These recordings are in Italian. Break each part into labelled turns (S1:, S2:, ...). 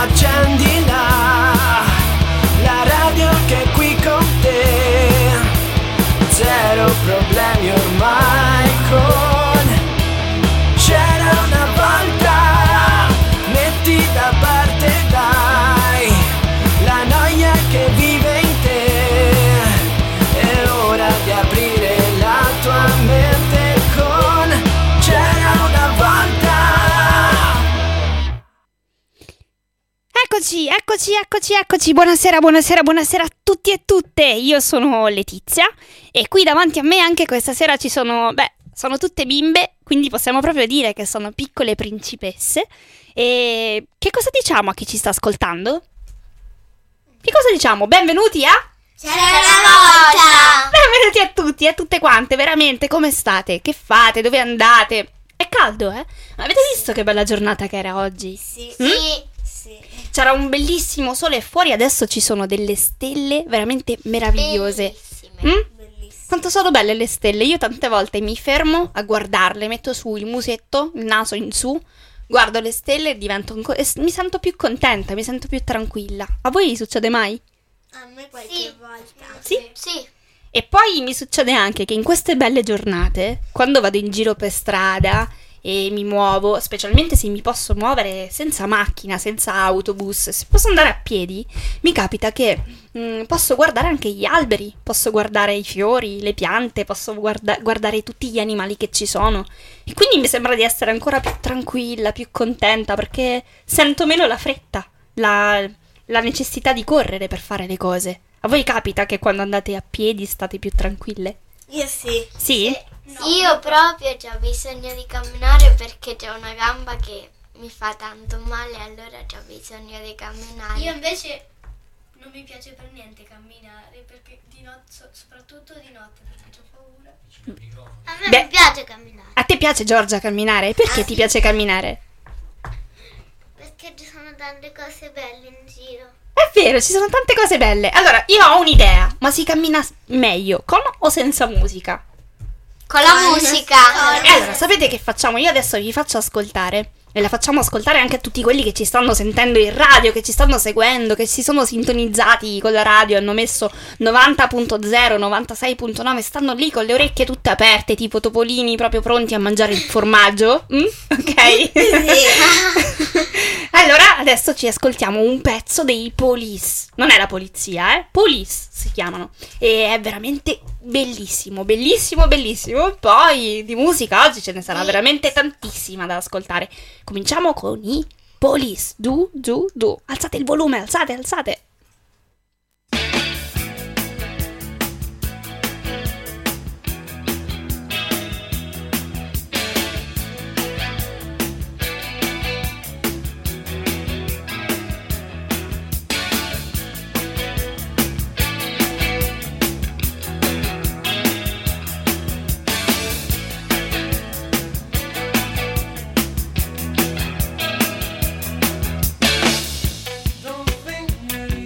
S1: accendila, la radio che è qui con te, zero problemi ormai con C'era una volta, metti da parte dai la noia che vive in te, è ora di aprire la tua mente con C'era una volta.
S2: Eccoci, buonasera a tutti e tutte, io sono Letizia e qui davanti a me anche questa sera ci sono, sono tutte bimbe, quindi possiamo proprio dire che sono piccole principesse. E che cosa diciamo a chi ci sta ascoltando? Che cosa diciamo? Benvenuti a...
S3: C'era una volta!
S2: Benvenuti a tutti e a tutte quante, veramente, come state? Che fate? Dove andate? È caldo, eh? Ma avete visto che bella giornata che era oggi?
S3: Sì.
S2: C'era un bellissimo sole e fuori adesso ci sono delle stelle veramente meravigliose.
S3: Bellissime.
S2: Quanto sono belle le stelle, io tante volte mi fermo a guardarle, metto su il musetto, il naso in su, guardo le stelle e mi sento più contenta, mi sento più tranquilla. A voi succede mai?
S3: A me qualche volta.
S2: Sì? E poi mi succede anche che in queste belle giornate, quando vado in giro per strada e mi muovo, specialmente se mi posso muovere senza macchina, senza autobus, se posso andare a piedi, mi capita che posso guardare anche gli alberi, posso guardare i fiori, le piante, posso guardare tutti gli animali che ci sono. E quindi mi sembra di essere ancora più tranquilla, più contenta, perché sento meno la fretta, la necessità di correre per fare le cose. A voi capita che quando andate a piedi state più tranquille?
S3: Io sì.
S2: Sì?
S3: No. Io proprio ho bisogno di camminare perché c'è una gamba che mi fa tanto male, allora ho bisogno di camminare.
S4: Io invece non mi piace per niente camminare, perché di notte, soprattutto di notte, perché ho paura.
S3: A me mi piace camminare.
S2: A te piace, Giorgia, camminare? Perché ti piace camminare?
S3: Perché ci sono tante cose belle in giro.
S2: È vero, ci sono tante cose belle. Allora, io ho un'idea, ma si cammina meglio con o senza musica?
S3: Con la musica.
S2: E allora, sapete che facciamo? Io adesso vi faccio ascoltare e la facciamo ascoltare anche a tutti quelli che ci stanno sentendo in radio, che ci stanno seguendo, che si sono sintonizzati con la radio, hanno messo 90.0, 96.9, stanno lì con le orecchie tutte aperte, tipo topolini proprio pronti a mangiare il formaggio. Ok? Allora, adesso ci ascoltiamo un pezzo dei Police. Non è la polizia, Police si chiamano. E è veramente bellissimo, bellissimo, bellissimo. Poi di musica oggi ce ne sarà veramente tantissima da ascoltare. Cominciamo con i Police. Du. Alzate il volume, alzate.
S1: Don't think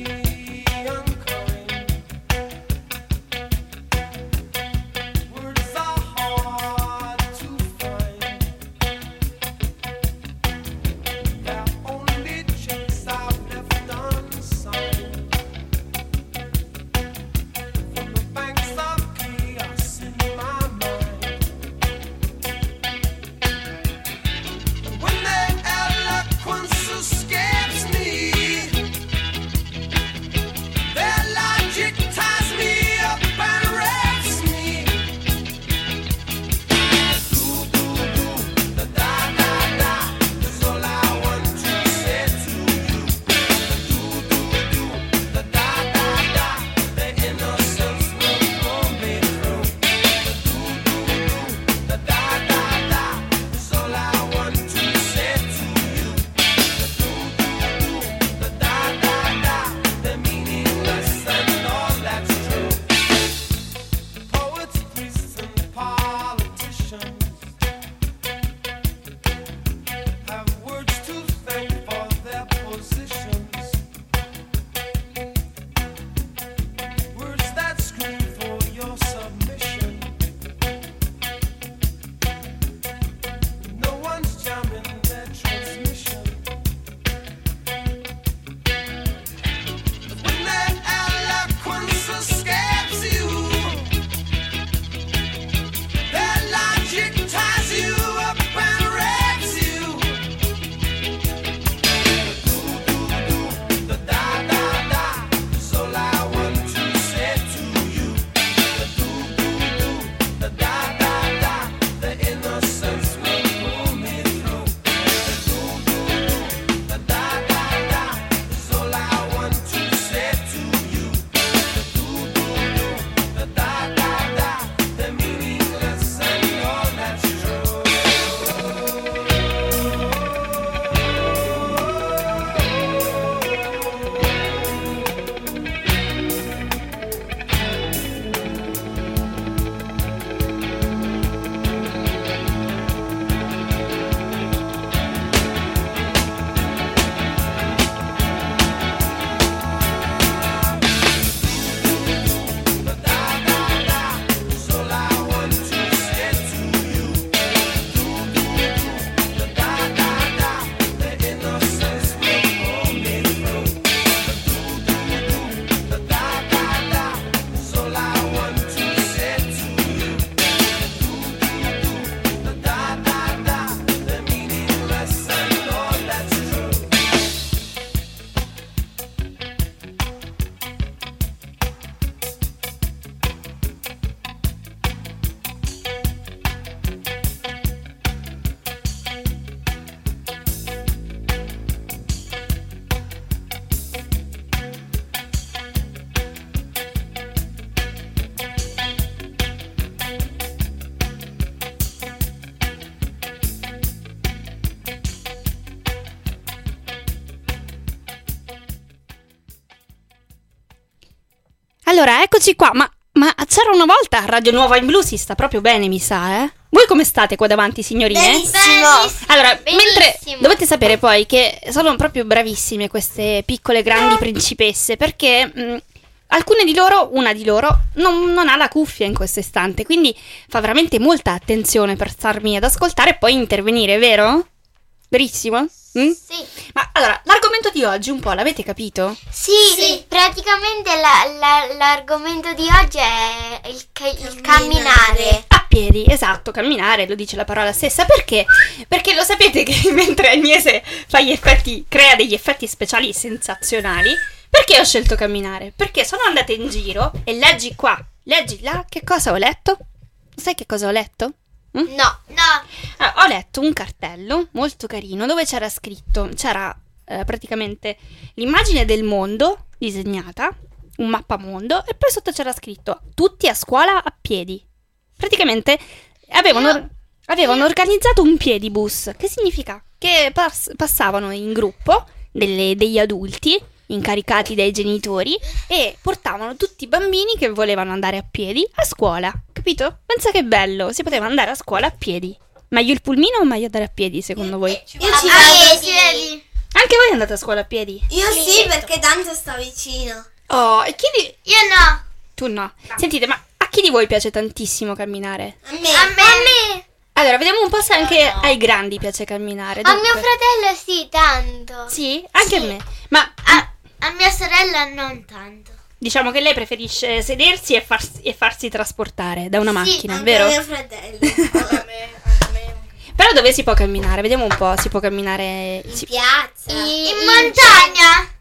S2: Allora, eccoci qua, ma c'era una volta a Radio Nuova in Blu, si sta proprio bene, mi sa, eh? Voi come state qua davanti, signorine?
S3: Benissimo.
S2: Allora,
S3: Benissimo.
S2: mentre dovete sapere poi che sono proprio bravissime queste piccole grandi principesse, perché alcune di loro, una di loro, non ha la cuffia in questo istante, quindi fa veramente molta attenzione per starmi ad ascoltare e poi intervenire, vero? Verissimo? Mm?
S3: Sì.
S2: Ma allora, l'argomento di oggi un po' l'avete capito?
S3: Sì, praticamente l'argomento di oggi è il camminare.
S2: A piedi, esatto, camminare, lo dice la parola stessa. Perché? Perché lo sapete che mentre Agnese crea degli effetti speciali sensazionali, perché ho scelto camminare? Perché sono andata in giro e leggi qua, leggi là, che cosa ho letto? Sai che cosa ho letto?
S3: No.
S2: Ho letto un cartello molto carino dove c'era scritto, praticamente l'immagine del mondo disegnata, un mappamondo, e poi sotto c'era scritto tutti a scuola a piedi. Praticamente avevano organizzato un piedibus, che significa che passavano in gruppo degli adulti incaricati dai genitori e portavano tutti i bambini che volevano andare a piedi a scuola, capito? Pensa che bello, si poteva andare a scuola a piedi. Meglio il pulmino o meglio andare a piedi, secondo voi?
S5: Io ci vado
S3: Piedi.
S2: Anche voi andate a scuola a piedi?
S5: Io sì, perché tanto sto vicino.
S2: Oh, e
S3: Io no.
S2: Tu no. Sentite, ma a chi di voi piace tantissimo camminare?
S5: A me.
S3: A me.
S2: Allora, vediamo un po' se anche ai grandi piace camminare.
S3: A mio
S2: Dunque.
S3: fratello sì, tanto.
S2: Sì, anche a me. Ma
S3: A mia sorella non tanto.
S2: diciamo che lei preferisce sedersi e farsi trasportare da una macchina,
S5: Anche
S2: vero?
S5: mio fratello.
S4: A me.
S2: Però dove si può camminare? Vediamo un po', si può camminare...
S5: In piazza.
S3: In montagna.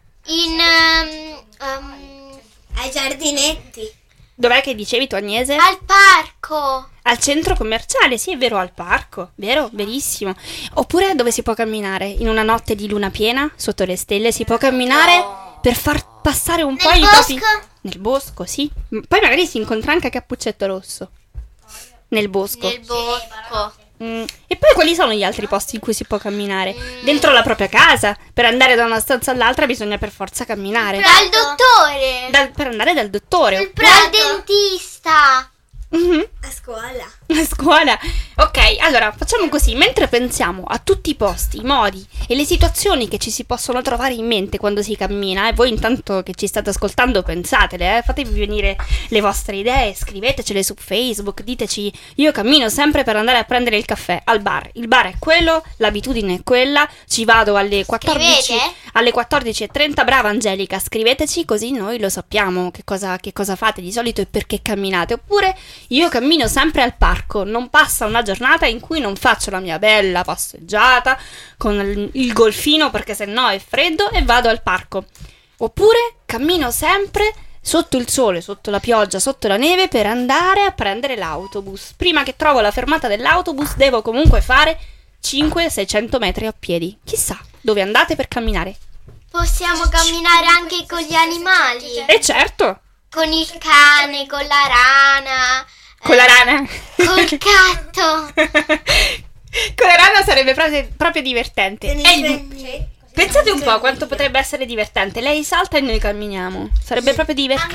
S5: Ai giardinetti.
S2: Dov'è che dicevi tu, Agnese?
S3: Al parco.
S2: Al centro commerciale, sì, è vero, al parco, vero, verissimo. Oppure dove si può camminare? In una notte di luna piena, sotto le stelle, si può camminare per far passare un po'
S3: Nel
S2: i propri...
S3: bosco?
S2: Nel bosco, sì. Poi magari si incontra anche Cappuccetto Rosso. Nel bosco.
S3: Nel bosco.
S2: E poi quali sono gli altri posti in cui si può camminare? Dentro la propria casa. Per andare da una stanza all'altra bisogna per forza camminare.
S3: Dal dottore.
S2: Per andare dal dottore.
S3: Dal dentista.
S2: Mhm.
S5: A scuola.
S2: A scuola. Ok, allora facciamo così. Mentre pensiamo a tutti i posti, i modi e le situazioni che ci si possono trovare in mente quando si cammina, e voi intanto che ci state ascoltando pensatele, fatevi venire le vostre idee, scrivetecele su Facebook, diteci: io cammino sempre per andare a prendere il caffè al bar. Il bar è quello, l'abitudine è quella, ci vado alle 14.
S3: Scrivete?
S2: Alle 14:30, brava Angelica, scriveteci così noi lo sappiamo che cosa fate di solito e perché camminate. Oppure io cammino sempre al parco, non passa una giornata in cui non faccio la mia bella passeggiata con il golfino perché sennò è freddo e vado al parco. Oppure cammino sempre sotto il sole, sotto la pioggia, sotto la neve per andare a prendere l'autobus. Prima che trovo la fermata dell'autobus devo comunque fare 500-600 metri a piedi. Chissà dove andate per camminare.
S3: Possiamo camminare anche con gli animali.
S2: E certo,
S3: Con il cane, con la rana.
S2: con la rana.
S3: Col gatto.
S2: Con la rana sarebbe proprio divertente.
S5: Con i
S2: Pensate un po' quanto potrebbe essere divertente. Lei salta e noi camminiamo. Sarebbe proprio divertente.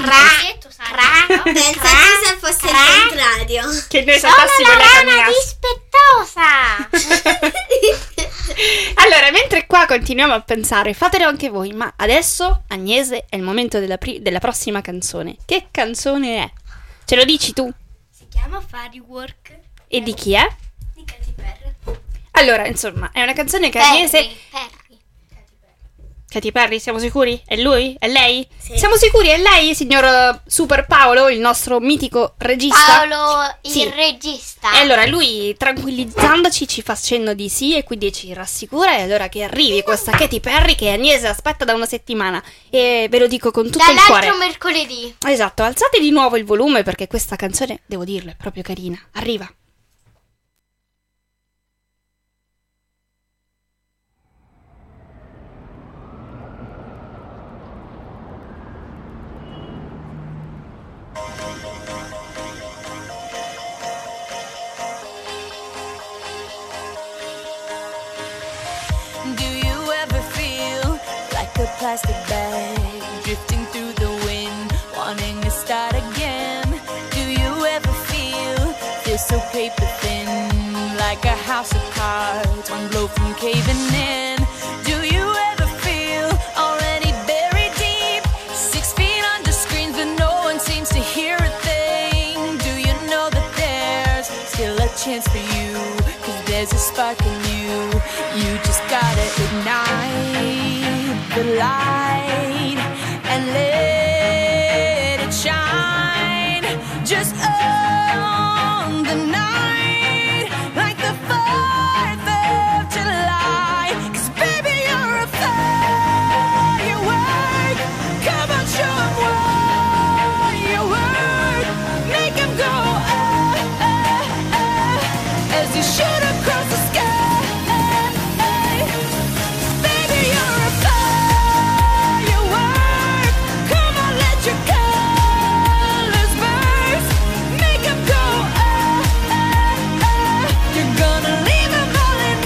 S5: Pensate se fosse il contrario.
S2: Che noi
S3: Sono
S2: saltassimo
S3: la
S2: e lei
S3: rana
S2: camminasse.
S3: dispettosa.
S2: Allora, mentre qua continuiamo a pensare, fatelo anche voi. Ma adesso, Agnese, è il momento della prossima canzone. Che canzone è? Ce lo dici tu?
S4: Si chiama Firework
S2: E di chi è?
S4: di Katy Perry.
S2: Allora, insomma, è una canzone che Agnese...
S3: Perry.
S2: Katy Perry, siamo sicuri? È lui? È lei?
S5: Sì.
S2: Siamo sicuri? È lei, signor Super Paolo, il nostro mitico regista?
S3: Paolo, il
S2: Sì.
S3: regista.
S2: E allora lui, tranquillizzandoci, ci fa cenno di sì e quindi ci rassicura. E allora che arrivi questa Katy Perry che Agnese aspetta da una settimana. E ve lo dico con tutto il cuore.
S3: Dall'altro mercoledì.
S2: Esatto, alzate di nuovo il volume perché questa canzone, devo dirlo, è proprio carina. Arriva.
S1: Do you ever feel like a plastic bag drifting through the wind, wanting to stop We're so paper thin, like a house of cards, one blow from caving in. Do you ever feel already buried deep, 6 feet under screens but no one seems to hear a thing? Do you know that there's still a chance for you, 'cause there's a spark in you. You just gotta ignite the light and let it shine. Just on the night, like the 4th of July. 'Cause baby, you're a firework. Come on, show 'em what you're worth. Make 'em go as you shoot across the sky. Baby, you're a firework. Come on, let your colors burst. Make 'em go You're gonna leave 'em all in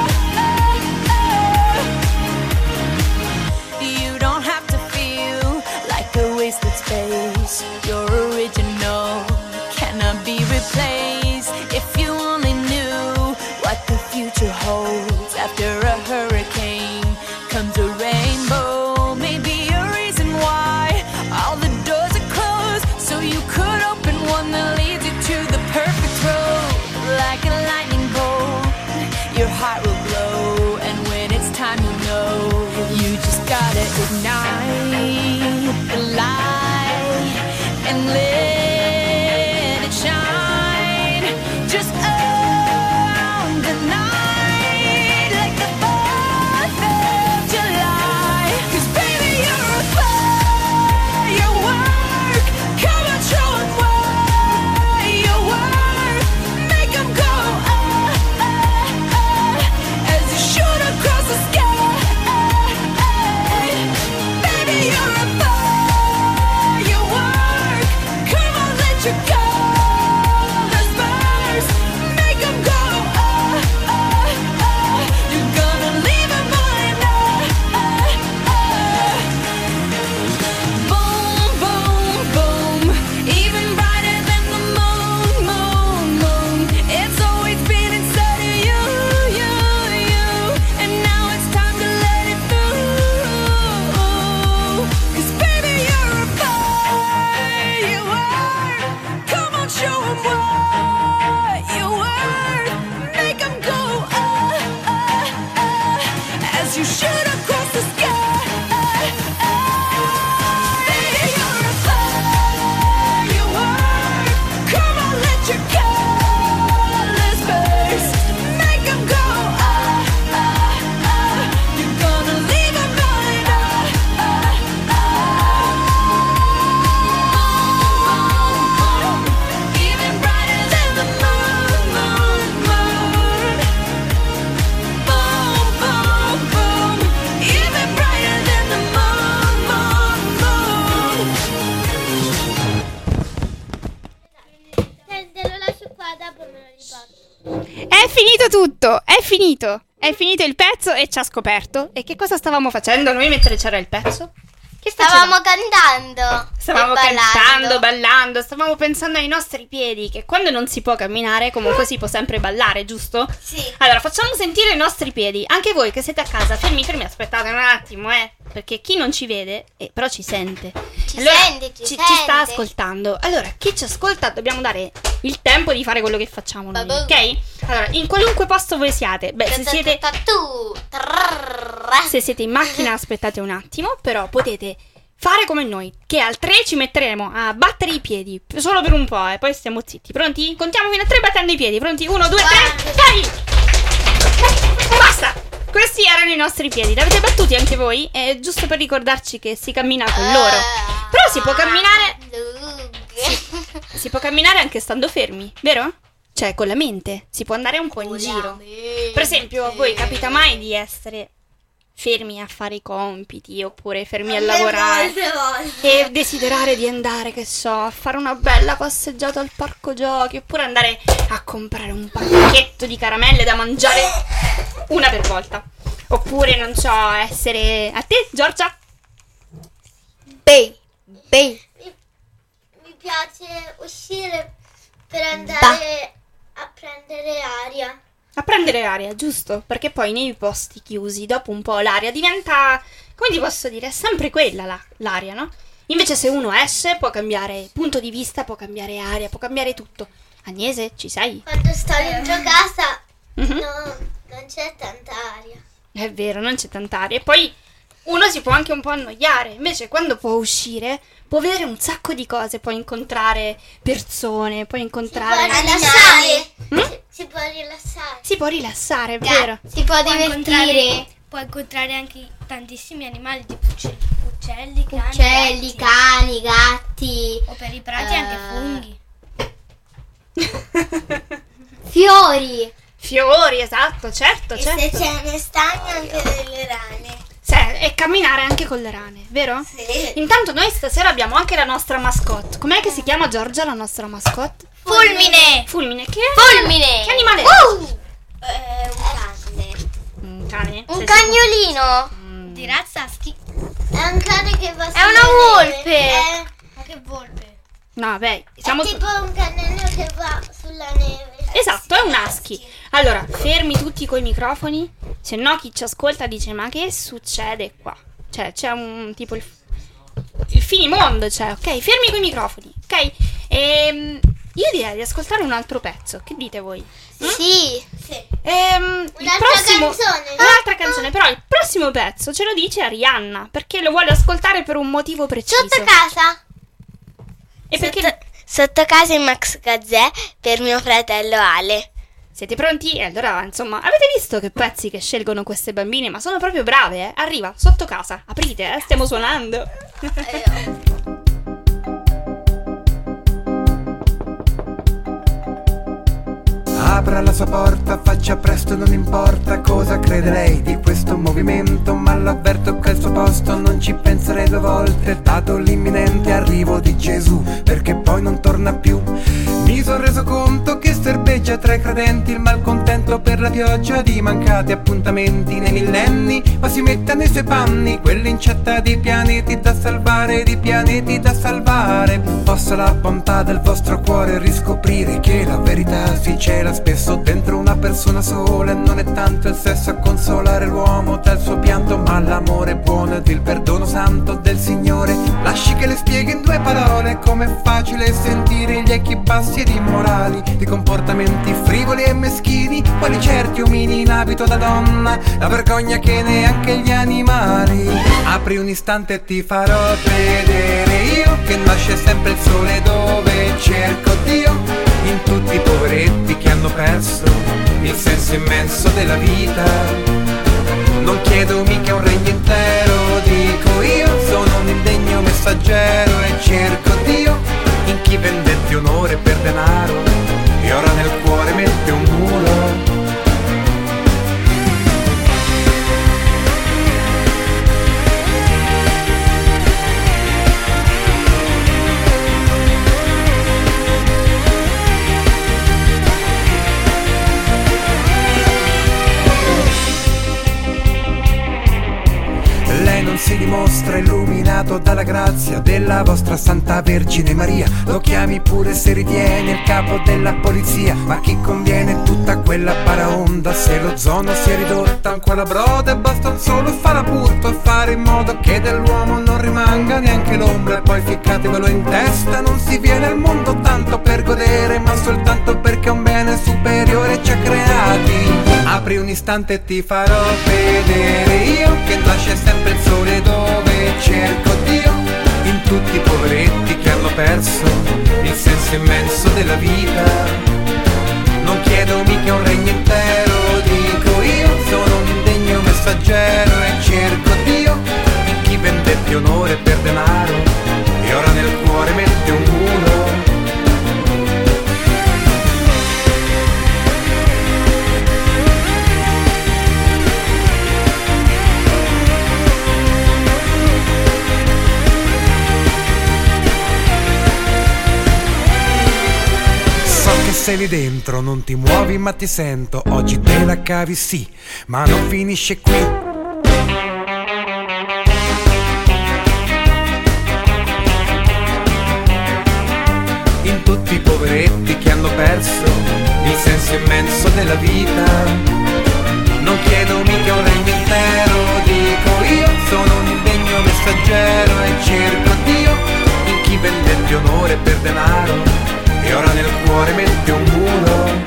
S1: You don't have to feel like a wasted space. You're original, cannot be replaced. If you only knew what the future holds. After a hurricane comes a rainbow. Maybe a reason why all the doors are closed, so you could open one that leads you to the perfect road. Like a lightning bolt, your heart will glow, and when it's time, you know you just gotta ignite the light and let it shine. Just on the night, like the 4th of July. 'Cause baby, you're a firework. Come on, show 'em what you're worth. Make 'em go as you shoot across the sky. Baby, you're a firework. Come on, let your colors burst. Make 'em go You're gonna leave 'em all in Boom, boom, boom. Even brighter than the moon, moon, moon. It's always been inside of you, you, you. And now it's time to let it through. 'Cause baby, you're a firework. Come on, show 'em what you're worth. Make 'em go as you shoot across the sky. Baby, you're a firework. Come on, let your colors burst. Make 'em go You're gonna leave 'em all in Even brighter than the moon, moon, moon. Boom, boom, boom. Even brighter than the moon, moon, moon.
S3: Te lo lascio qua, dopo me lo riporto.
S2: È finito tutto, è finito. È finito il pezzo e ci ha scoperto. E che cosa stavamo facendo noi mentre c'era il pezzo? Che
S3: Stavamo cantando.
S2: Stavamo
S3: e ballando.
S2: cantando, ballando, stavamo pensando ai nostri piedi, che quando non si può camminare comunque si può sempre ballare, giusto?
S3: Sì.
S2: Allora, facciamo sentire i nostri piedi. Anche voi che siete a casa, fermi, aspettate un attimo, perché chi non ci vede, però ci sente.
S3: Ci sente, ci
S2: ci
S3: sente.
S2: sta ascoltando. Allora, chi ci ascolta dobbiamo dare il tempo di fare quello che facciamo noi,
S3: Babù.
S2: ok? Allora, in qualunque posto voi siate, se siete in macchina aspettate un attimo, però potete fare come noi, che al 3 ci metteremo a battere i piedi, solo per un po', poi stiamo zitti. Pronti? Contiamo fino a 3 battendo i piedi. Pronti? 1, 2, 3, vai! Basta! Questi erano i nostri piedi. Li avete battuti anche voi? È giusto per ricordarci che si cammina con loro. Però si può camminare. Si può camminare anche stando fermi, vero? Cioè, con la mente. Si può andare un po' in giro. Per esempio, a voi capita mai di essere fermi a fare i compiti oppure fermi a lavorare
S5: Molte volte.
S2: e desiderare di andare, che so, a fare una bella passeggiata al parco giochi oppure andare a comprare un pacchetto di caramelle da mangiare una per volta, oppure non so, essere a te, Giorgia?
S3: Mi piace uscire per andare A prendere aria.
S2: A prendere aria, giusto? Perché poi nei posti chiusi, dopo un po' l'aria diventa, come ti posso dire, è sempre quella l'aria, no? Invece se uno esce può cambiare punto di vista, può cambiare aria, può cambiare tutto. Agnese, ci sei?
S3: Quando sto dentro casa
S2: Mhm.
S3: non c'è tanta aria.
S2: È vero, non c'è tanta aria. E poi uno si può anche un po' annoiare. Invece quando può uscire, può vedere un sacco di cose, può incontrare persone, può incontrare...
S3: Si può rilassare.
S2: Si può rilassare, è vero.
S3: Si può divertire.
S4: Puoi incontrare anche tantissimi animali, tipo uccelli, cani,
S3: Uccelli,
S4: gatti.
S3: cani, gatti,
S4: O per i prati anche funghi.
S3: fiori.
S2: Fiori, esatto, certo, certo.
S5: Se c'è ne stagno anche delle rane.
S2: E camminare anche con le rane, vero?
S5: Sì.
S2: Intanto noi stasera abbiamo anche la nostra mascotte. Com'è che si chiama, Giorgia, la nostra mascotte?
S4: Fulmine!
S2: Fulmine, che è?
S3: Fulmine.
S2: Che animale è?
S5: Un cane.
S2: Un cane?
S3: Un
S2: Sei
S3: cagnolino.
S2: sicuro?
S4: Di razza schi.
S5: È un cane che va sulla
S3: una volpe.
S5: neve.
S4: Ma che volpe!
S2: No, beh,
S5: È
S2: siamo...
S5: tipo un cannello che va sulla neve.
S2: Esatto, è un husky. Allora, fermi tutti coi microfoni, se no chi ci ascolta dice ma che succede qua? Cioè, c'è un tipo il finimondo, cioè, ok? Fermi coi microfoni, ok? Io direi di ascoltare un altro pezzo, che dite voi?
S3: Sì.
S2: Il
S5: Un'altra
S2: prossimo...
S5: canzone, no?
S2: Un'altra canzone, però il prossimo pezzo ce lo dice Arianna, perché lo vuole ascoltare per un motivo preciso.
S3: Sotto casa.
S2: E perché...
S3: Sotto casa in Max Gazzè per mio fratello Ale.
S2: Siete pronti? E allora, insomma, avete visto che pezzi che scelgono queste bambine? Ma sono proprio brave, eh? Arriva, sotto casa. Aprite, stiamo suonando.
S6: Apra la sua porta, faccia presto, non importa cosa crede lei di questo movimento, ma l'avverto che al suo posto non ci penserei due volte, dato l'imminente arrivo di Gesù, perché poi non torna più. Mi sono reso conto che serbeggia tra i credenti il malcontento per la pioggia di mancati appuntamenti nei millenni, ma si metta nei suoi panni quell'incetta di pianeti da salvare, di pianeti da salvare. Possa la bontà del vostro cuore riscoprire che la verità si cela spesso dentro una persona sola, e non è tanto il sesso a consolare l'uomo dal suo pianto, ma l'amore buono ed il perdono santo del Signore. Lasci che le spieghi in due parole com'è facile sentire gli echi bassi ed immorali di comportamenti frivoli e meschini, quali certi omini in abito da donna, la vergogna che neanche gli animali. Apri un istante e ti farò vedere io che nasce sempre il sole dove cerco Dio, in tutti i poveretti che hanno perso il senso immenso della vita. Non chiedo mica un regno intero, dico io sono un indegno messaggero e cerco Dio in chi vendette onore per denaro e ora nel cuore mette un muro. Non si dimostra illuminato dalla grazia della vostra Santa Vergine Maria. Lo chiami pure se ritiene il capo della polizia, ma chi conviene tutta quella paraonda se lo zono si è ridotta ancora broda e basta un solo farapurto a fare in modo che dell'uomo non rimanga neanche l'ombra, e poi ficcatevelo in testa, non si viene al mondo tanto per godere, ma soltanto perché un bene superiore ci ha creati. Apri un istante e ti farò vedere io che nasce sempre il sole dove cerco Dio, in tutti i poveretti che hanno perso il senso immenso della vita. Non chiedo mica un regno intero, dico io sono un indegno messaggero e cerco Dio in chi vendette onore per denaro e ora nel cuore mette un muro. Sei lì dentro, non ti muovi ma ti sento, oggi te la cavi sì, ma non finisce qui. In tutti i poveretti che hanno perso il senso senso della vita. Non chiedo mica un regno intero, dico io sono un indegno messaggero e cerco Dio in chi vendette onore per denaro e ora nel cuore mette un muro.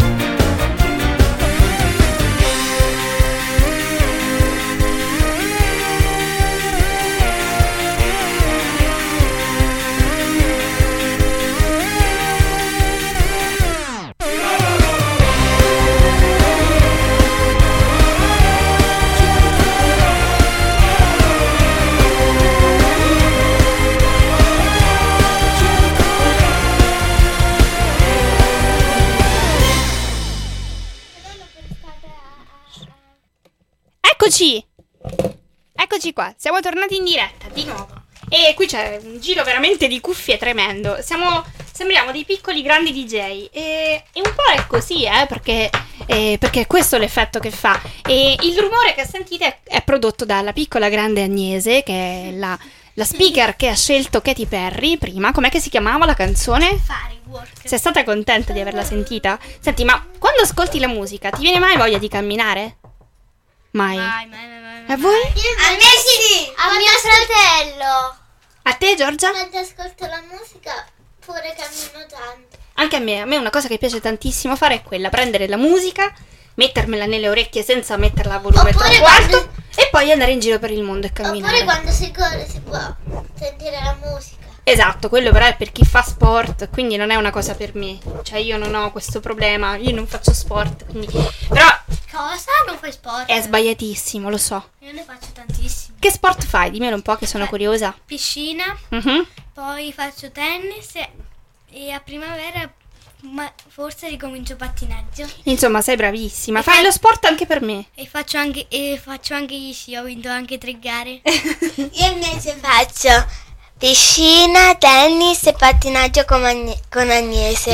S2: Eccoci qua, siamo tornati in diretta di nuovo. E qui c'è un giro veramente di cuffie tremendo. Sembriamo dei piccoli grandi DJ. E un po' è così, perché questo è l'effetto che fa. E il rumore che sentite è prodotto dalla piccola grande Agnese, che è la speaker che ha scelto Katy Perry prima. Com'è che si chiamava la canzone?
S4: Firework.
S2: Sei stata contenta di averla sentita? Senti, ma quando ascolti la musica ti viene mai voglia di camminare? Mai. A voi?
S5: A me sì, a mio fratello.
S2: A te, Giorgia?
S5: Quando ascolto la musica pure cammino tanto.
S2: Anche a me una cosa che piace tantissimo fare è quella, prendere la musica, mettermela nelle orecchie senza metterla a volume
S5: Oppure
S2: troppo alto
S5: quando-
S2: e poi andare in giro per il mondo e camminare.
S5: Oppure quando si corre si può sentire la musica.
S2: Esatto, quello però è per chi fa sport, quindi non è una cosa per me. Cioè io non ho questo problema, io non faccio sport, quindi... Però
S4: Cosa? Non fai sport?
S2: è sbagliatissimo, lo so.
S4: Io ne faccio tantissimi.
S2: Che sport fai? Dimmelo un po' che sono curiosa.
S4: Piscina,
S2: Mhm.
S4: poi faccio tennis e a primavera forse ricomincio pattinaggio.
S2: Insomma, sei bravissima.
S4: E
S2: Fai
S4: fai-
S2: lo sport anche per me.
S4: E faccio anche gli sci, ho vinto anche 3 gare.
S5: Io invece faccio piscina, tennis e pattinaggio con Agnese.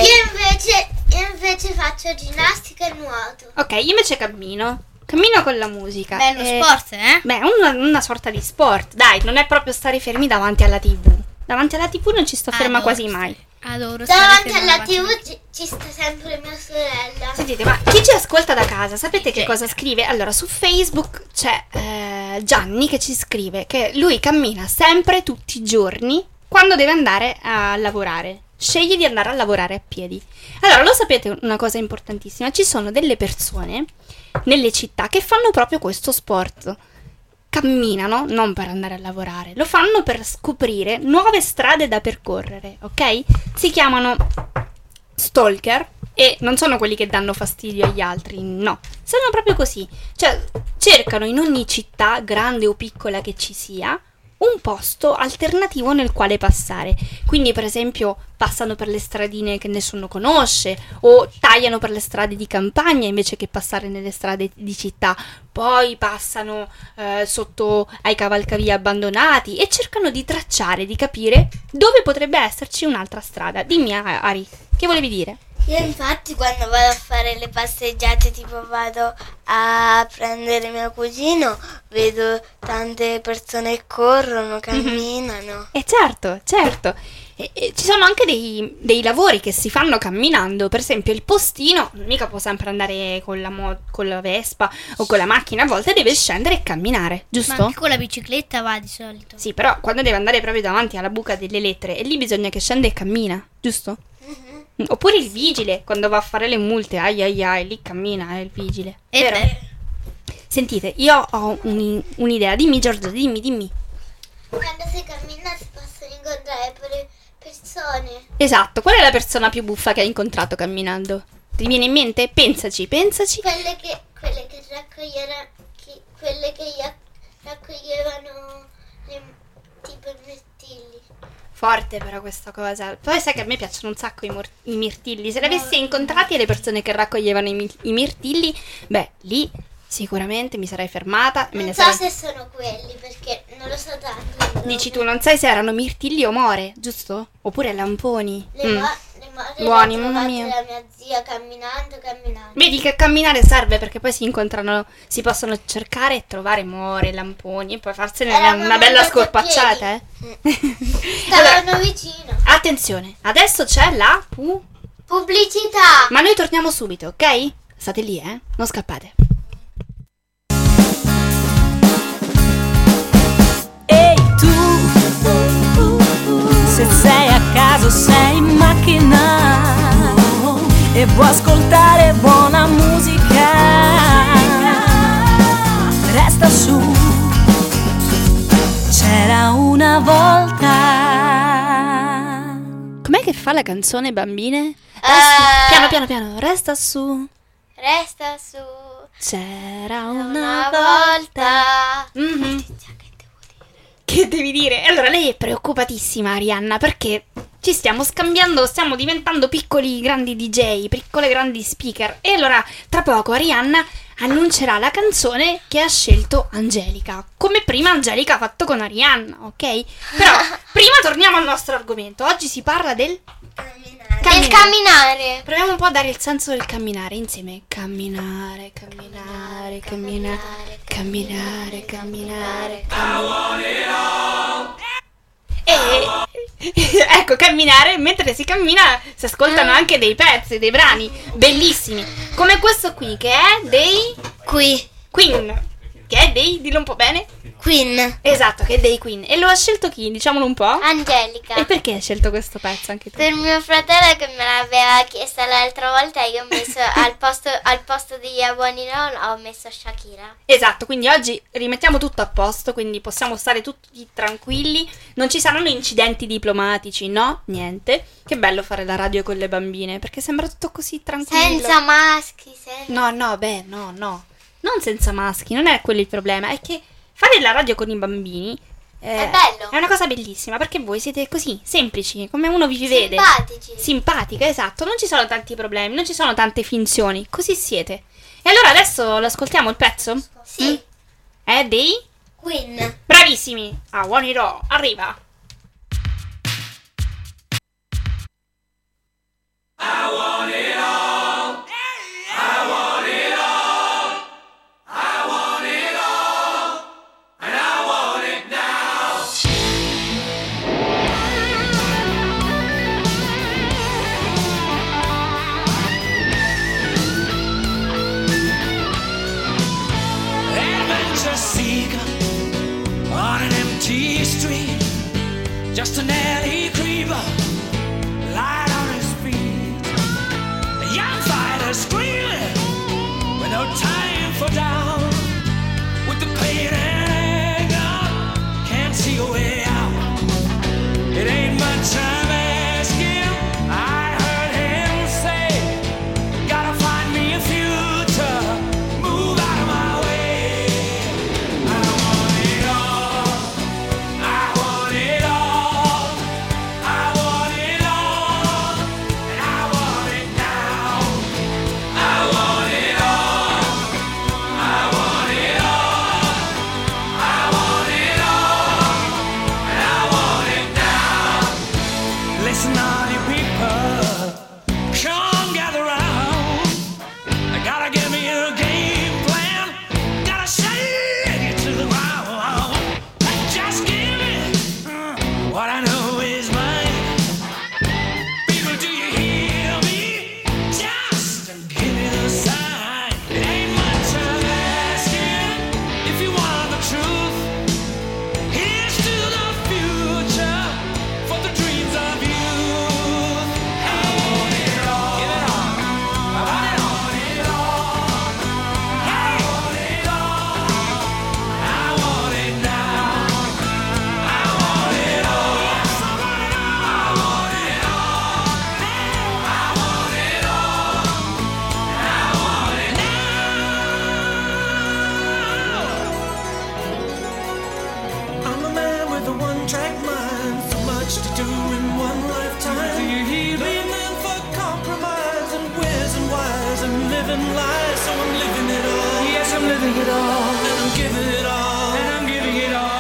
S5: Io invece faccio ginnastica e nuoto.
S2: Ok, io invece cammino. Cammino con la musica.
S4: Bello sport, eh?
S2: Beh, una sorta di sport. Dai, non è proprio stare fermi davanti alla TV. Davanti alla TV non ci sto ferma
S4: Adoro
S2: quasi
S4: stare-
S2: mai.
S4: Adoro stare
S5: Davanti
S4: ferma
S5: alla
S4: davanti
S5: TV ci sta sempre mia sorella.
S2: Sentite, ma chi ci ascolta da casa, sapete che cosa scrive? Allora, su Facebook c'è Gianni che ci scrive che lui cammina sempre, tutti i giorni, quando deve andare a lavorare. Sceglie di andare a lavorare a piedi. Allora, lo sapete una cosa importantissima? Ci sono delle persone nelle città che fanno proprio questo sport. Camminano, non per andare a lavorare, lo fanno per scoprire nuove strade da percorrere, ok? Si chiamano stalker e non sono quelli che danno fastidio agli altri, no, sono proprio così. Cioè, cercano in ogni città, grande o piccola che ci sia, un posto alternativo nel quale passare. Quindi, per esempio, passano per le stradine che nessuno conosce o tagliano per le strade di campagna invece che passare nelle strade di città. Poi passano sotto ai cavalcavia abbandonati e cercano di tracciare, di capire dove potrebbe esserci un'altra strada. Dimmi, Ari, che volevi dire?
S5: Io infatti quando vado a fare le passeggiate, tipo vado a prendere mio cugino, vedo tante persone che corrono, camminano.
S2: Certo. E ci sono anche dei lavori che si fanno camminando. Per esempio il postino mica può sempre andare con la Vespa o con la macchina, a volte deve scendere e camminare,
S4: Ma
S2: giusto?
S4: anche con la bicicletta va di solito.
S2: Sì, però quando deve andare proprio davanti alla buca delle lettere, e lì bisogna che scenda e cammina, giusto? Oppure il vigile, quando va a fare le multe, ai, lì cammina, è il vigile.
S4: E
S2: Vero?
S4: beh,
S2: Sentite, io ho un'idea, dimmi Giorgio, dimmi.
S5: Quando si cammina si possono incontrare pure persone.
S2: Esatto, qual è la persona più buffa che hai incontrato camminando? Ti viene in mente? Pensaci.
S5: Quelle che raccoglievano tipo i mirtilli.
S2: Forte però questa cosa. Poi sai che a me piacciono un sacco i mirtilli. Se li avessi incontrati le persone che raccoglievano i mirtilli, beh, lì sicuramente mi sarei fermata. Me ne
S5: Non so
S2: sarei...
S5: se sono quelli perché non lo so tanto.
S2: Dici tu, non sai se erano mirtilli o more, giusto? Oppure lamponi.
S5: Le more
S2: Buoni,
S5: le ho
S2: mamma
S5: trovate
S2: mia.
S5: da mia zia camminando.
S2: Vedi che camminare serve perché poi si incontrano, si possono cercare e trovare more, lamponi e poi farsene
S5: Eravamo
S2: una bella
S5: andati a
S2: scorpacciata,
S5: Stavano vicino.
S2: Attenzione, adesso c'è la
S5: Pubblicità.
S2: Ma noi torniamo subito, ok? State lì, non scappate.
S1: Ehi tu, se sei a caso sei in macchina e vuoi ascoltare buona musica, resta su. C'era una volta.
S2: Com'è che fa la canzone, bambine? Piano, resta su.
S3: Resta su.
S2: C'era
S3: Una volta.
S2: Mhm. Che devi dire? Allora, lei è preoccupatissima, Arianna, perché ci stiamo scambiando, stiamo diventando piccoli grandi DJ, piccole grandi speaker. E allora, tra poco, Arianna annuncerà la canzone che ha scelto Angelica. Come prima Angelica ha fatto con Arianna, ok? Però, prima torniamo al nostro argomento. Oggi si parla del
S3: Del camminare.
S2: Proviamo un po' a dare il senso del camminare insieme. Camminare, camminare, camminare, camminare, camminare, camminare. E ecco, camminare, mentre si cammina si ascoltano anche dei pezzi, dei brani bellissimi, come questo qui che è dei Queen, che è dei, dillo un po' bene.
S5: Queen.
S2: Esatto, che è dei Queen. E lo ha scelto chi? Diciamolo un po'.
S3: Angelica.
S2: E perché hai scelto questo pezzo anche tu?
S3: Per mio fratello che me l'aveva chiesta l'altra volta, io ho messo al posto di Yaboni ho messo Shakira.
S2: Esatto, quindi oggi rimettiamo tutto a posto, quindi possiamo stare tutti tranquilli, non ci saranno incidenti diplomatici, no? Niente. Che bello fare la radio con le bambine, perché sembra tutto così tranquillo.
S3: Senza maschi,
S2: No, non senza maschi, non è quello il problema, è che fare la radio con i bambini
S3: è bello.
S2: È una cosa bellissima, perché voi siete così, semplici, come uno vi vede.
S3: Simpatici.
S2: Simpatica, esatto, non ci sono tanti problemi, non ci sono tante finzioni, così siete. E allora adesso lo ascoltiamo il pezzo?
S3: Sì.
S2: È dei?
S3: Queen.
S2: Bravissimi! I want it all, arriva!
S7: Adventure seeker on an empty street, just an alley creeper, light on his feet. A young fighter screaming with no time for down, with the pain and anger, can't see a way out. It ain't much I'm asking, I heard him say, gotta find me a future, move out of my way. I want it all, I want it all, I want it all, and I want it now. I want it all, I want it all, I want it all, and I want it now. Listen, all you people, come gather round. I gotta give me a game plan, gotta shake it to the ground. Just give me what I know is mine. People, do you hear me? Just give me the sign. It ain't much I'm asking if you want the truth. Here's to the future for the dreams of youth. I want it all. Give it all. I want it all. I want it all. I want it now. I want it all. Yes, I want it all. I want it all. I want it all. I want it now. I'm a man with a one-track mind, so much to do in one lifetime. Do you hear me? Living for compromise and where's and why's and living lies, so I'm living it all. Yes, I'm living it all, and I'm giving it all, and I'm giving it all.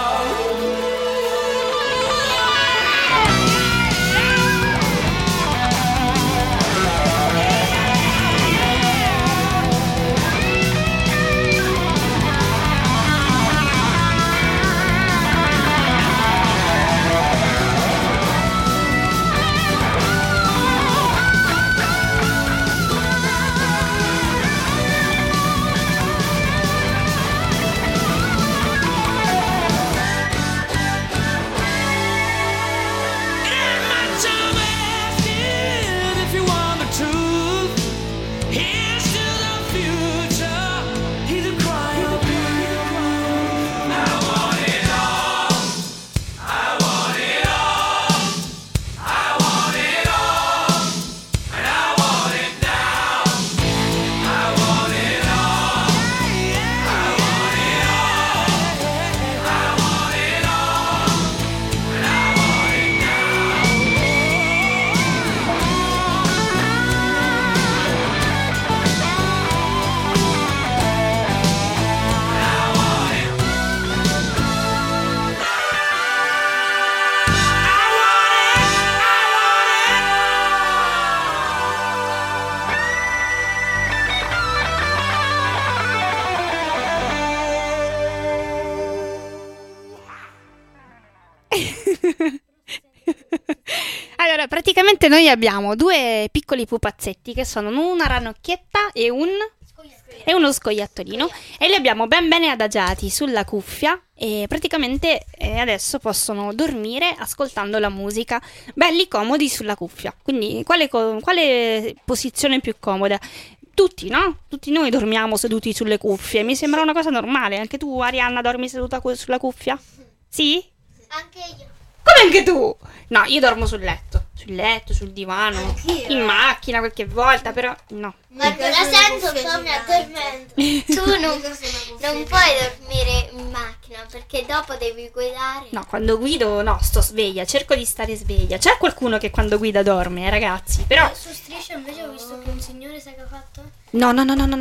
S2: Allora, praticamente noi abbiamo due piccoli pupazzetti che sono una ranocchietta e uno scoiattolino, e li abbiamo ben bene adagiati sulla cuffia e praticamente adesso possono dormire ascoltando la musica, belli comodi sulla cuffia. Quindi quale posizione più comoda? Tutti, no? Tutti noi dormiamo seduti sulle cuffie, mi sembra una cosa normale. Anche tu, Arianna, dormi seduta sulla cuffia? Sì?
S3: Anche io.
S2: Come anche tu? No, io dormo sul letto, sul divano,
S5: Anch'io.
S2: in macchina qualche volta, però no.
S3: Quando la sento poi mi addormento. Tu non puoi dormire in macchina perché dopo devi guidare.
S2: No, quando guido no, sto sveglia, cerco di stare sveglia. C'è qualcuno che quando guida dorme, ragazzi, però...
S4: Su Striscia invece ho visto che un signore sa che ha fatto?
S2: No.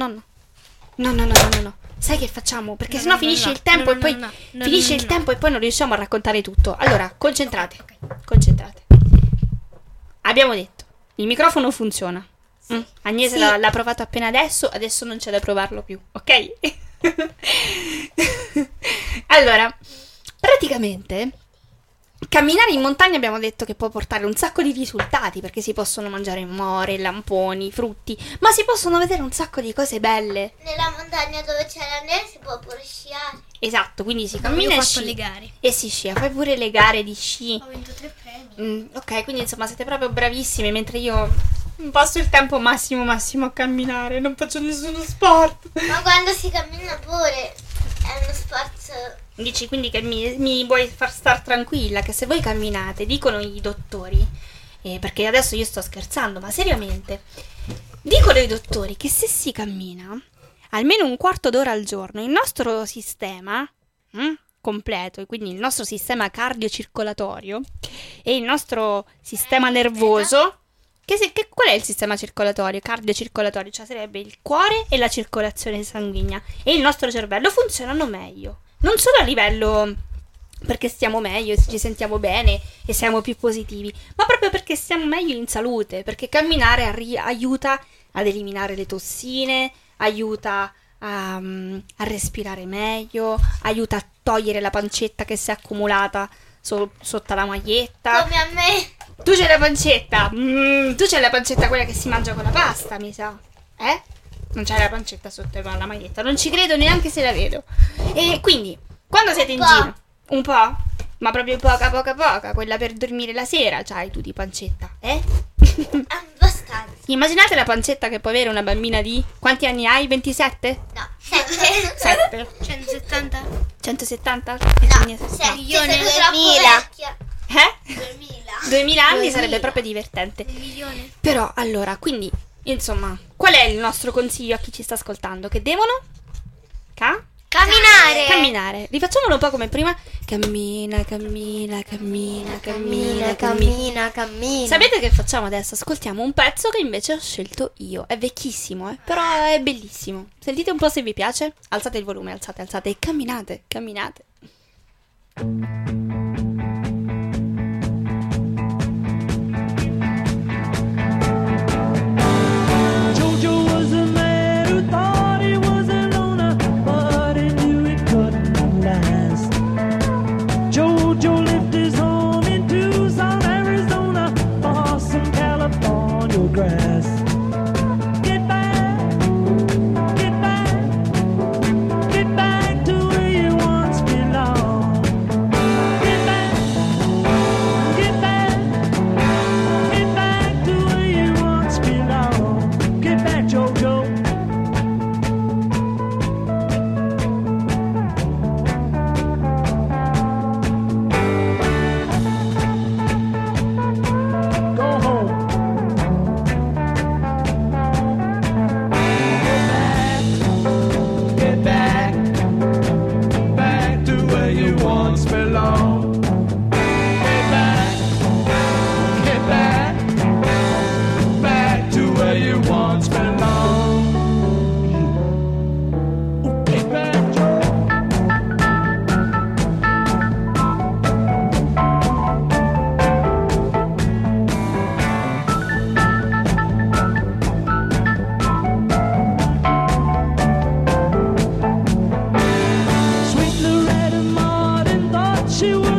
S2: No. Sai che facciamo? Perché sennò finisce il tempo e poi finisce il tempo e poi non riusciamo a raccontare tutto. Allora, concentrate. Abbiamo detto, il microfono funziona. Agnese l'ha provato appena adesso non c'è da provarlo più, ok? Allora, praticamente camminare in montagna abbiamo detto che può portare un sacco di risultati, perché si possono mangiare more, lamponi, frutti, ma si possono vedere un sacco di cose belle.
S3: Nella montagna dove c'è la neve si può pure sciare.
S2: Esatto, quindi si cammina
S4: Io ho
S2: e
S4: fatto
S2: sci.
S4: le gare.
S2: E si scia, fai pure le gare di sci.
S4: Ho vinto 3 premi.
S2: Ok, quindi insomma siete proprio bravissime, mentre io passo il tempo massimo a camminare, non faccio nessuno sport.
S3: Ma quando si cammina pure è uno sport.
S2: Dici quindi che mi vuoi far star tranquilla, che se voi camminate, dicono i dottori, perché adesso io sto scherzando, ma seriamente, dicono i dottori che se si cammina almeno un quarto d'ora al giorno, il nostro sistema completo, e quindi il nostro sistema cardiocircolatorio e il nostro sistema nervoso, qual è il sistema circolatorio, cardiocircolatorio? Cioè sarebbe il cuore e la circolazione sanguigna, e il nostro cervello funzionano meglio. Non solo a livello perché stiamo meglio, ci sentiamo bene e siamo più positivi, ma proprio perché stiamo meglio in salute, perché camminare aiuta ad eliminare le tossine, aiuta a respirare meglio, aiuta a togliere la pancetta che si è accumulata sotto la maglietta.
S3: Come a me.
S2: Tu c'hai la pancetta? Tu c'hai la pancetta quella che si mangia con la pasta, mi sa. Non c'hai la pancetta sotto la maglietta, non ci credo neanche se la vedo. E quindi, quando siete in giro, un po', ma proprio poca, quella per dormire la sera, c'hai tu di pancetta,
S3: Abbastanza.
S2: Immaginate la pancetta che può avere una bambina di... Quanti anni hai? 27?
S3: No, 7.
S2: 7?
S4: 170?
S2: 170?
S3: No, 7.
S4: Milione.
S3: Sei troppo
S5: 2000.
S3: vecchia.
S5: 2000.
S2: 2000 anni sarebbe proprio divertente.
S4: 1 milione?
S2: Però, allora, quindi, insomma, qual è il nostro consiglio a chi ci sta ascoltando? Che devono? Camminare. Rifacciamolo un po' come prima. Cammina. Sapete che facciamo adesso? Ascoltiamo un pezzo che invece ho scelto io. È vecchissimo, però è bellissimo. Sentite un po' se vi piace. Alzate il volume, alzate e camminate.
S7: Jojo was a man who thought he was a loner, but he knew it couldn't last. Jojo lived his home in Tucson, Arizona, for some California grass. Get back to where you once belonged. Get back to where you once belonged. Get back, Jojo. Go home. Get back to where you once belonged. Get back to where you once belonged. Get back, Joe. Sweet Loretta Martin thought she was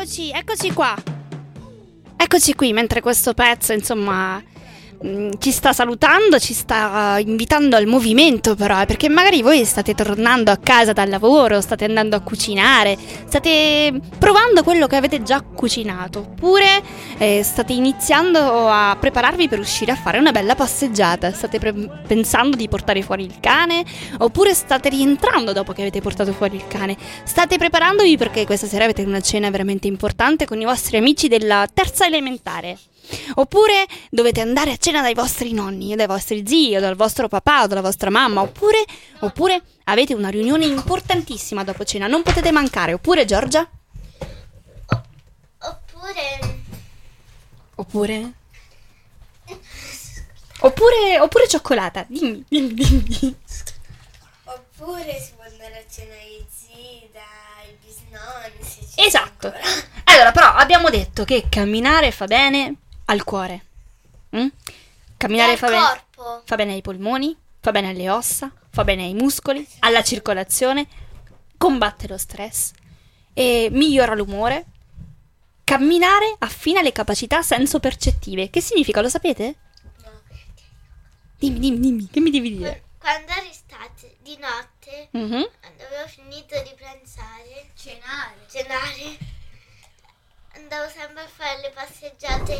S2: eccoci qua. Eccoci qui, mentre questo pezzo, insomma, ci sta salutando, ci sta invitando al movimento però, perché magari voi state tornando a casa dal lavoro, state andando a cucinare, state provando quello che avete già cucinato, oppure state iniziando a prepararvi per uscire a fare una bella passeggiata, state pensando di portare fuori il cane, oppure state rientrando dopo che avete portato fuori il cane, state preparandovi perché questa sera avete una cena veramente importante con i vostri amici della terza elementare. Oppure dovete andare a cena dai vostri nonni, dai vostri zii, o dal vostro papà o dalla vostra mamma, oppure avete una riunione importantissima dopo cena, non potete mancare. Oppure Giorgia? Oppure cioccolata. Dimmi.
S5: Oppure si può andare a cena ai zii, dai bisnonni.
S2: Esatto. Allora, però abbiamo detto che camminare fa bene al cuore. Camminare fa bene ai polmoni, fa bene alle ossa, fa bene ai muscoli, alla circolazione, combatte lo stress e migliora l'umore. Camminare affina le capacità sensopercettive. Che significa, lo sapete?
S5: No.
S2: Dimmi, che mi devi dire?
S5: Quando eri estate di notte,
S2: Mhm.
S5: quando avevo finito di pranzare, cenare, andavo sempre a fare le passeggiate.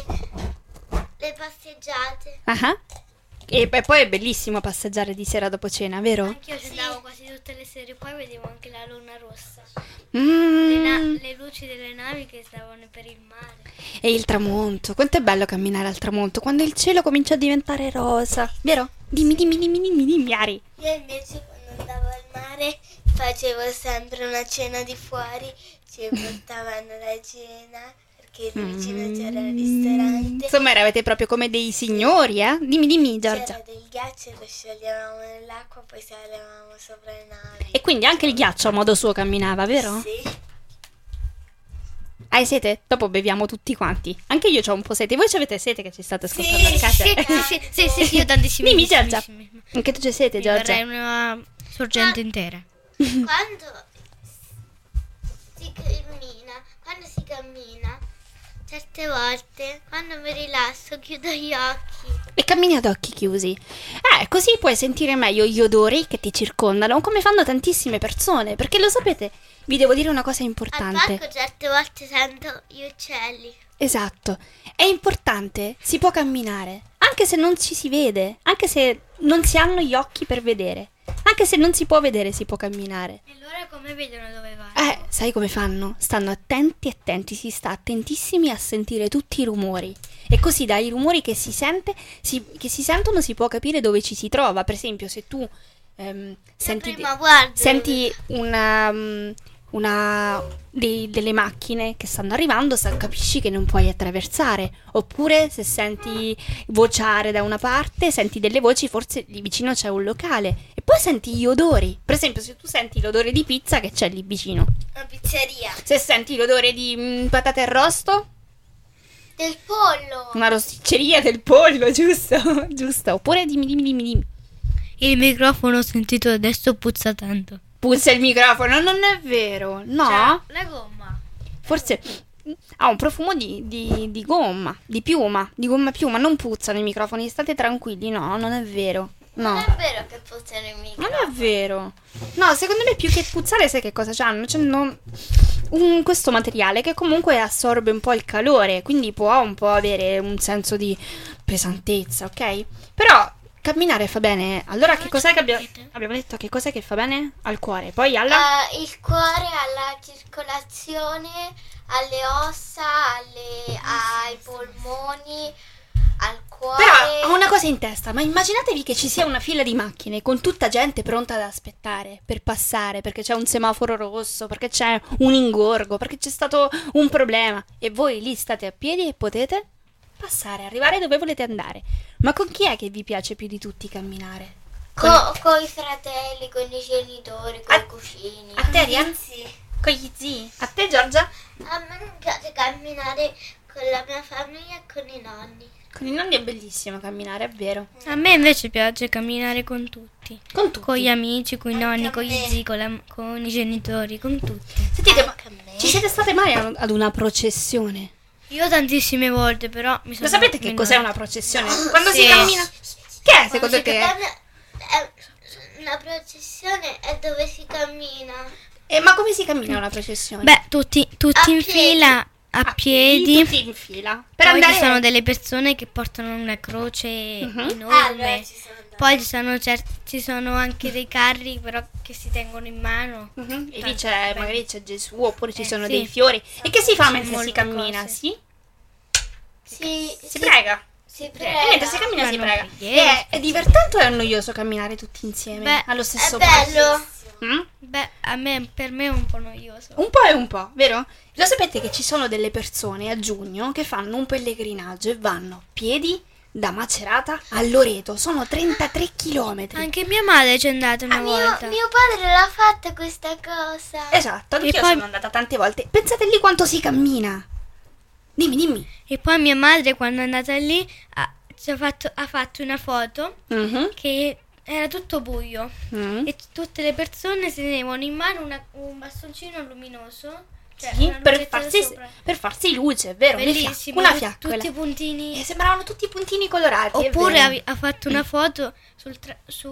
S2: Ah. E poi è bellissimo passeggiare di sera dopo cena, vero?
S4: Anch'io ci andavo quasi tutte le sere, poi vedevo anche la luna rossa. Le luci delle navi che stavano per il mare.
S2: E il tramonto, quanto è bello camminare al tramonto, quando il cielo comincia a diventare rosa, vero? Dimmi, Ari.
S5: Io invece quando andavo al mare facevo sempre una cena di fuori, ci portavano la cena perché lì vicino c'era il ristorante.
S2: Insomma, eravate proprio come dei signori, eh? Dimmi, Giorgia.
S5: C'era del ghiaccio, lo scioglievamo nell'acqua, poi salivamo sopra le navi.
S2: E quindi anche il ghiaccio a modo suo camminava, vero?
S5: Sì.
S2: Hai sete? Dopo beviamo tutti quanti. Anche io ho un po' sete. Voi ci avete sete che ci state ascoltando a casa?
S4: Sì, io tantissimi.
S2: Dimmi, Giorgia. Anche tu c'hai sete, Giorgia?
S4: Vorrei una sorgente intera.
S5: Quando si cammina, certe volte, quando mi rilasso, chiudo gli occhi.
S2: E cammini ad occhi chiusi. Così puoi sentire meglio gli odori che ti circondano, come fanno tantissime persone. Perché lo sapete, vi devo dire una cosa
S5: Al
S2: importante.
S5: parco certe volte sento gli uccelli.
S2: Esatto, è importante, si può camminare, anche se non ci si vede, anche se non si hanno gli occhi per vedere, anche se non si può vedere si può camminare.
S4: E allora come vedono dove vai?
S2: Sai come fanno? Stanno attenti, si sta attentissimi a sentire tutti i rumori. E così dai rumori che si sentono si può capire dove ci si trova. Per esempio, se tu senti delle macchine che stanno arrivando, capisci che non puoi attraversare. Oppure se senti vociare da una parte, senti delle voci, forse lì vicino c'è un locale. E poi senti gli odori. Per esempio, se tu senti l'odore di pizza, che c'è lì vicino?
S5: Una pizzeria.
S2: Se senti l'odore di patate arrosto,
S5: Del pollo.
S2: una rosticceria del pollo, giusto? Giusto. Oppure dimmi.
S4: Il microfono ho sentito adesso puzza tanto.
S2: Puzza il microfono, non è vero? No?
S4: La gomma.
S2: Forse ha un profumo di gomma, di gomma piuma. Non puzzano i microfoni, state tranquilli. No, non è vero. No,
S5: Non è vero che puzzano i microfoni.
S2: non è vero. No, secondo me più che puzzare, sai che cosa c'hanno? C'hanno questo materiale che comunque assorbe un po' il calore, quindi può un po' avere un senso di pesantezza, ok? Però camminare fa bene. Allora che cos'è che abbiamo detto? Che cos'è che fa bene? Al cuore. Poi alla...
S5: Il cuore, alla circolazione, alle ossa, ai polmoni, al cuore.
S2: Però ho una cosa in testa, ma immaginatevi che ci sia una fila di macchine con tutta gente pronta ad aspettare per passare, perché c'è un semaforo rosso, perché c'è un ingorgo, perché c'è stato un problema e voi lì state a piedi e potete passare, arrivare dove volete andare. Ma con chi è che vi piace più di tutti camminare?
S5: Con i fratelli, con i genitori, con i cugini.
S2: A te, Arianna? Con gli zii? A te, Giorgia?
S5: A me non piace camminare con la mia famiglia e con i nonni.
S2: Con i nonni è bellissimo camminare, è vero.
S4: A me invece piace camminare con tutti.
S2: Con tutti.
S4: Con gli amici, con i nonni,
S5: a
S4: con gli
S5: me.
S4: zii, con i genitori, con tutti.
S2: Sentite, ma
S5: Anche a me.
S2: ci siete state mai ad una processione?
S8: Io tantissime volte, però mi sono...
S2: Lo sapete che cos'è una processione? Quando si cammina... Che è secondo te?
S5: Una processione è dove si cammina.
S2: Ma come si cammina una processione?
S8: Beh, tutti in fila, a piedi.
S2: Tutti in fila. Per
S8: Poi
S2: andare...
S8: ci sono delle persone che portano una croce enorme. Poi ci sono anche dei carri però che si tengono in mano.
S2: E lì magari c'è Gesù, oppure ci sono
S8: sì.
S2: dei fiori. E che si fa
S8: Ci
S2: mentre
S8: sono
S2: si
S8: molte
S2: cammina?
S8: cose.
S2: Si prega.
S5: Si
S2: E
S5: prega.
S2: mentre si cammina si
S8: Fanno
S2: prega.
S8: preghiere,
S2: È divertente o è noioso camminare tutti insieme
S8: Beh,
S2: allo stesso
S5: È bello.
S2: passo? Mm?
S8: Beh, per me è un po' noioso.
S2: Un po' e un po', vero? Lo sapete che ci sono delle persone a giugno che fanno un pellegrinaggio e vanno a piedi da Macerata a Loreto. Sono 33 chilometri.
S8: Anche mia madre c'è andata una volta.
S5: Mio padre l'ha fatta questa cosa.
S2: Esatto, anch'io
S8: poi-
S2: sono andata tante volte. Pensate lì quanto si cammina. Dimmi.
S8: E poi mia madre quando è andata lì ha fatto una foto
S2: Mhm.
S8: che era tutto buio
S2: Mm.
S8: e tutte le persone tenevano in mano un bastoncino luminoso. Cioè
S2: Sì,
S8: una
S2: per
S8: lucetta da
S2: farsi,
S8: sopra.
S2: per farsi luce, è vero?
S8: Bellissimo,
S2: Una fiaccola.
S8: tutti i puntini.
S2: E sembravano tutti puntini colorati. è
S8: Oppure
S2: vero.
S8: ha fatto una foto su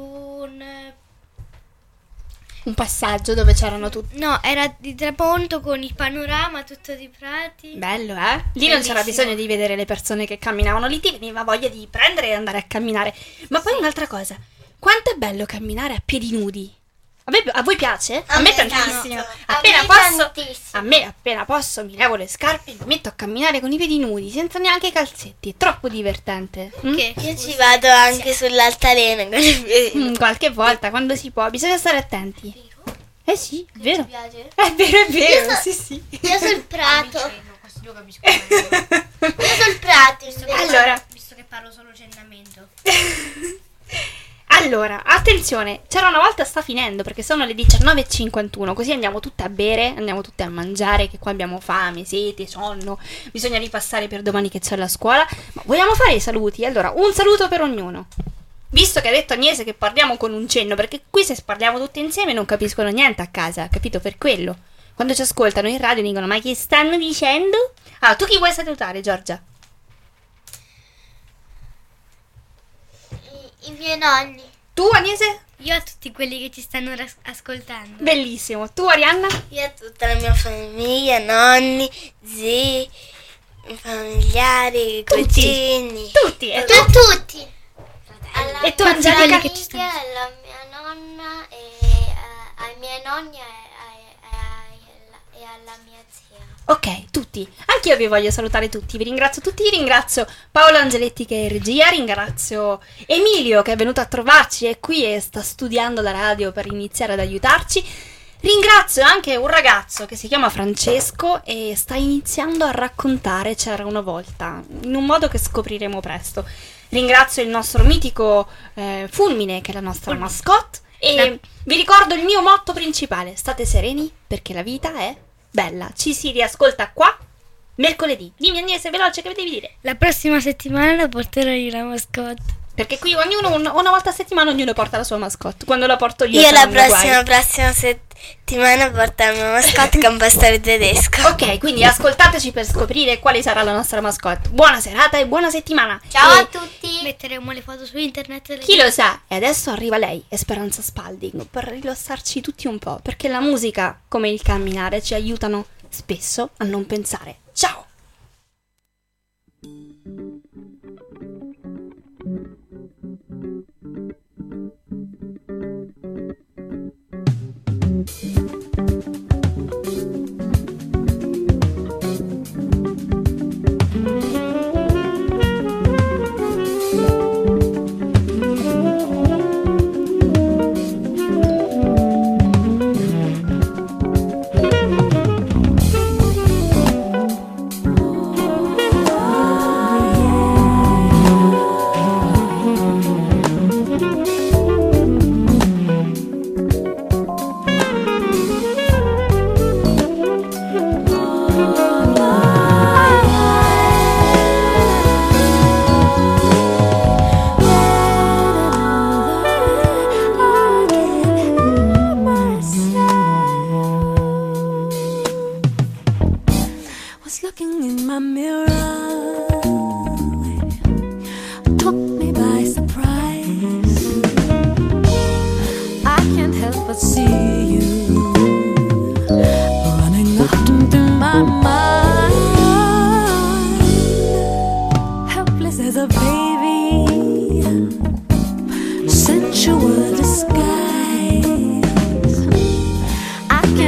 S2: Un passaggio dove c'erano tutti.
S8: no, era di tramonto con il panorama tutto di prati.
S2: Bello, eh? Lì non c'era
S8: Bellissimo.
S2: bisogno di vedere le persone che camminavano, lì ti veniva voglia di prendere e andare a camminare. Ma poi un'altra cosa, quanto è bello camminare a piedi nudi? A voi piace? A me tantissimo.
S5: tanto.
S2: Appena
S5: A me
S2: posso,
S5: tantissimo.
S2: a me appena posso mi levo le scarpe e mi metto a camminare con i piedi nudi, senza neanche i calzetti. È troppo divertente. Mm?
S8: Che?
S5: Io ci vado anche sull'altalena con i piedi.
S2: Qualche volta, quando si può, bisogna stare attenti. Eh sì, è vero.
S5: piace?
S2: È vero, sì, sì.
S5: Io sul prato.
S8: Io capisco.
S5: Io sul prato.
S2: Allora,
S8: Visto che parlo solo cennamento.
S2: Allora, attenzione, c'era una volta, sta finendo perché sono le 19:51, così andiamo tutte a bere, andiamo tutte a mangiare, che qua abbiamo fame, sete, sonno, bisogna ripassare per domani che c'è la scuola. Ma vogliamo fare i saluti? Allora, un saluto per ognuno. Visto che ha detto Agnese che parliamo con un cenno, perché qui se parliamo tutti insieme non capiscono niente a casa, capito? Per quello. Quando ci ascoltano in radio dicono, ma che stanno dicendo? Ah, tu chi vuoi salutare, Giorgia?
S5: I miei nonni.
S2: Tu, Agnese?
S8: Io a tutti quelli che ci stanno ascoltando.
S2: Bellissimo. Tu, Arianna?
S5: Io a tutta la mia famiglia, nonni, zii, familiari,
S2: Tutti.
S5: cugini.
S2: Tutti. E tu?
S5: Tutti. Alla
S2: E tu,
S5: mia
S2: Angelica?
S5: famiglia,
S8: Che ci stanno-
S5: alla mia nonna e ai miei nonni e alla mia zia.
S2: Ok, tutti. Anch'io vi voglio salutare tutti. Vi ringrazio tutti. Ringrazio Paolo Angeletti che è in regia. Ringrazio Emilio che è venuto a trovarci. È qui e sta studiando la radio per iniziare ad aiutarci. Ringrazio anche un ragazzo che si chiama Francesco e sta iniziando a raccontare C'era una volta, in un modo che scopriremo presto. Ringrazio il nostro mitico Fulmine, che è la nostra mascotte. E vi ricordo il mio motto principale: state sereni perché la vita è bella. Ci si riascolta qua mercoledì. Dimmi Agnese, veloce, che devi dire?
S8: La prossima settimana porterò io la mascotte.
S2: Perché qui ognuno, una volta a settimana, ognuno porta la sua mascotte. Quando la porto io
S5: Io la
S2: saranno guai.
S5: prossima settimana porto la mia mascotte che è un pastore tedesco.
S2: Ok, quindi ascoltateci per scoprire quale sarà la nostra mascotte. Buona serata e buona settimana.
S5: Ciao
S2: E
S5: a tutti.
S8: Metteremo le foto su internet.
S2: chi lo sa? E adesso arriva lei, Esperanza Spalding, per rilassarci tutti un po', perché la musica, come il camminare, ci aiutano spesso a non pensare. Ciao!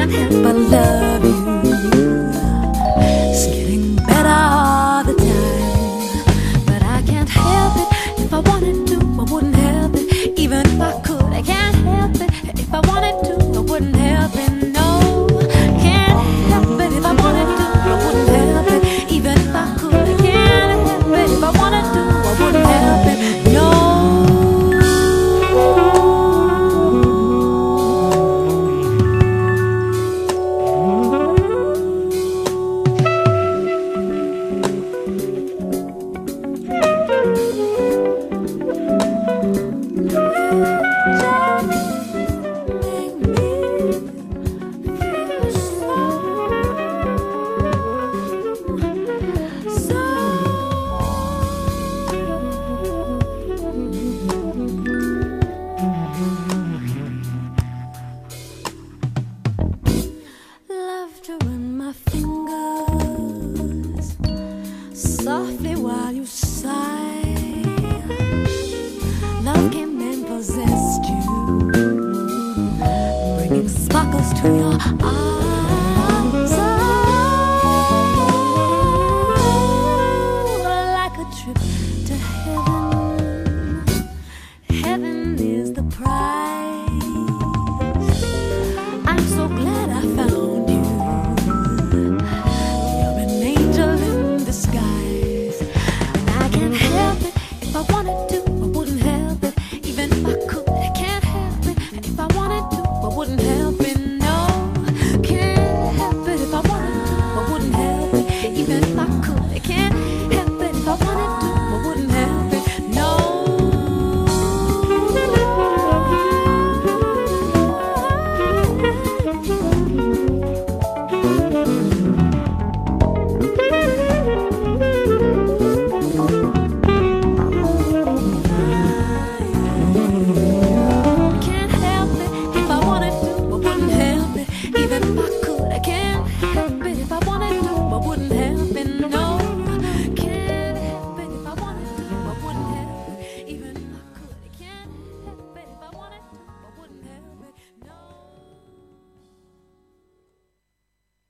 S1: can't help but love you. It's getting better all the time, but I can't help it. If I wanted to, I wouldn't help it. Even if I could, I can't help it. If I wanted to, I wouldn't help it. No, can't help it. If I wanted to, I wouldn't help it. Even if I could, I can't help it. If I wanted to, I wouldn't help it. No. Love to run my fingers softly while you sigh. Love came and possessed you, bringing sparkles to your eyes. Oh, like a trip to heaven. Heaven is the prize. I'm so glad I found you. You're an angel in disguise. And I can't help it. If I wanted to, I wouldn't help it. Even if I could, I can't help it. If I wanted to, I wouldn't help it. No, can't help it. If I wanted to, I wouldn't help it. Even if I could, I can't help it. If I wanted to, I wouldn't help it. Can't help it. If I wanted to, I wouldn't help it. Even if I could, I can't help